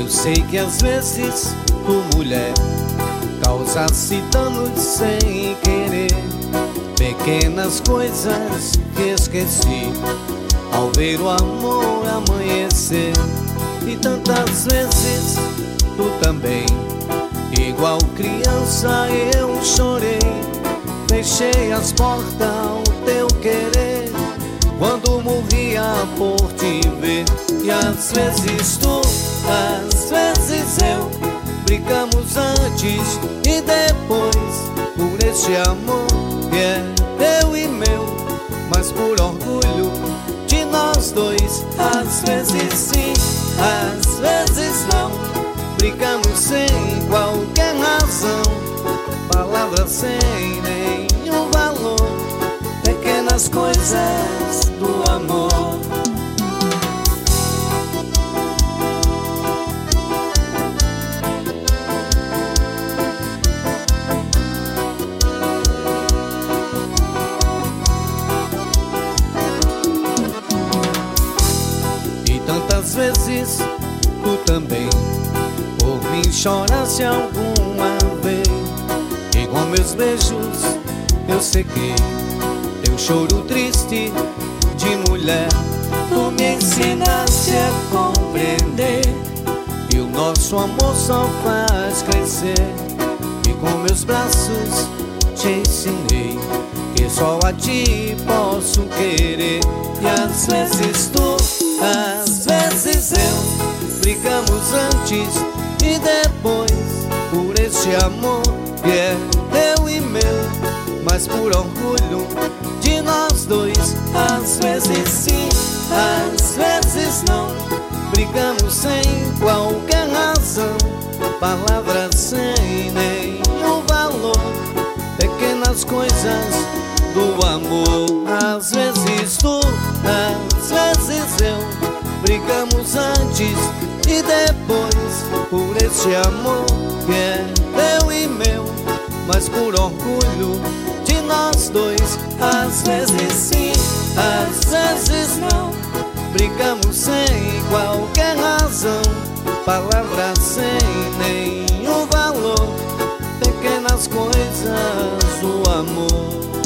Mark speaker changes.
Speaker 1: Eu sei que às vezes tu, mulher, causasse danos sem querer, pequenas coisas que esqueci ao ver o amor amanhecer. E tantas vezes tu também, igual criança eu chorei, fechei as portas ao teu querer, quando morria por te ver. E às vezes tu, às vezes eu, brigamos antes e depois, por este amor que é teu e meu, mas por orgulho de nós dois. Às vezes sim, às vezes não, brigamos sem qualquer razão, palavras sem nenhum valor, pequenas coisas do amor. Tantas vezes tu também por mim choraste alguma vez, e com meus beijos eu sequei teu choro triste de mulher. Tu me ensinaste a compreender que o nosso amor só faz crescer, e com meus braços te ensinei que só a ti posso querer. E às vezes tu, às vezes eu, brigamos antes e depois, por este amor que é teu e meu, mas por orgulho de nós dois. Às vezes sim, às vezes não, brigamos sem qualquer razão, palavras sem nenhum valor, pequenas coisas do amor. Às vezes tu, às vezes eu, brigamos antes e depois, por este amor que é teu e meu, mas por orgulho de nós dois. Às vezes sim, às vezes não, brigamos sem qualquer razão, palavras sem nenhum valor, pequenas coisas do amor.